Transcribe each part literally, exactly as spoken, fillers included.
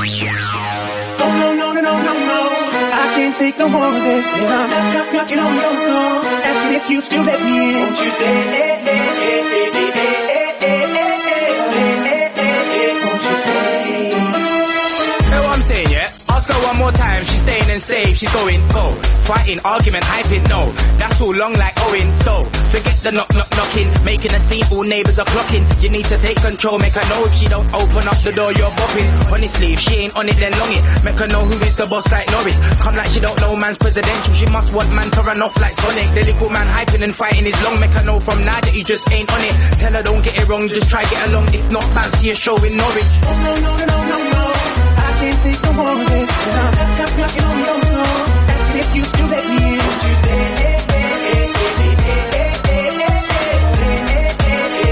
no, no, no, no, no, no. I can't take no more of this. And I'm knock, knocking on your door, asking if you still let me in. Won't you say, hey, hey, hey, hey, hey, hey, hey, hey, hey, hey, hey, won't you say? Know what I'm saying, yeah? Ask her one more time, she's staying and safe, she's going, go. Fighting, argument, hyping, no. That's all long like Owen, so. Forget the knock, knock, knocking. Making a scene, all neighbours are clocking. You need to take control, make her know if she don't open up the door, you're bopping. Honestly, if she ain't on it, then long it. Make her know who is the boss like Norris. Come like she don't know man's presidential. She must want man to run off like Sonic. The little man hyping and fighting is long. Make her know from now that he just ain't on it. Tell her don't get it wrong, just try get along. If not, fancy a show in Norwich. Oh no, no, no, no, no, no. I can't take no more of this. I'm knock, knocking on your door, asking if you still let me in. Won't you say, hey, hey, hey, hey, hey, hey, hey, hey, hey, hey,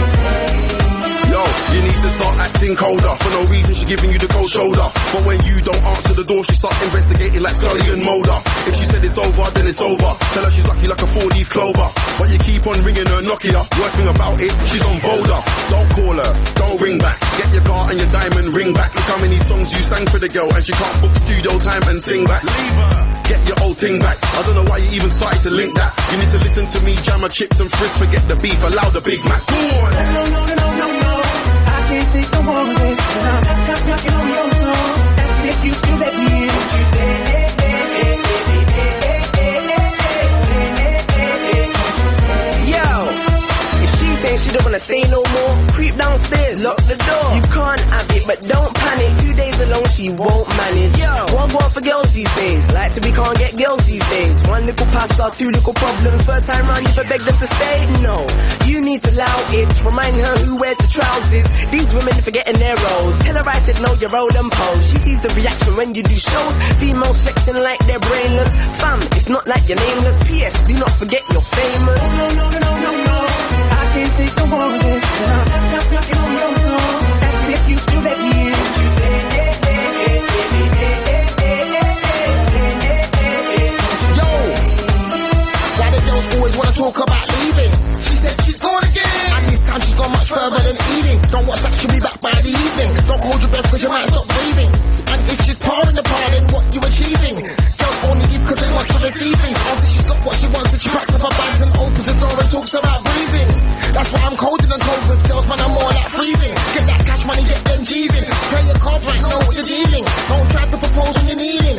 hey, Yo, you need to start acting colder. For no reason she giving you the cold shoulder. But when you don't answer the door, she start investigating like Scully and Mulder. If she said it's over, then it's over. Tell her she's lucky like a four-leaf clover. But you keep on ringing her Nokia. Worst thing about it, she's on Boulder. Don't call her, don't ring back. Get your car and your diamond ring back. Look how many songs you sang for the girl and she can't book studio time and sing back. Leave her, get your old ting back. I don't know why you even started to link that. You need to listen to me, jam my chips and frizz. Forget the beef, allow the Big Mac. Go on. no, no, no, no, no, no. I can't take no more of this. I'm knock, knocking on your door, asking if you still let me in. Won't you say, hey, hey, hey, hey, hey, hey, hey, hey, hey, hey, hey, Yo, if she saying she don't wanna stay no more, creep downstairs, lock the door. You can't have it, but don't panic. Two days alone, she won't manage. Yo, one go for girls these days. Like to be can't get girls these days. One little pasta, two little problems. First time round, you beg them to stay. No, you need to allow it. Remind her who wears the trousers. These women forgetting their roles. Tell her I said no, you roll and pose. She sees the reaction when you do shows. Females flexing like they're brainless. Fam, it's not like you're nameless. P S, do not forget you're famous. Oh no, no, no, no, no, no. I can't take no more of this. I'm knock, knocking on your door, asking if you still let me in. Won't you say, hey, hey, hey, hey, hey, hey, hey, hey, hey, hey, hey, hey, Yo, why the girls always wanna talk about leaving? She said she's gone again, and this time she's gone much further than eating. Don't watch that, she'll be back by the evening. Don't hold your breath cause you might stop breathing. And if she's parring the par, then what you achieving? Girls only give cause they want to receive things. After she's got what she wants, then she packs up her bags and opens the door and talks about breathing. That's why I'm colder than cold with girls, man, I'm more like freezing. Get that cash money, get them G's in. Play your cards right, know what you're dealing. Don't try to propose when you're kneeling.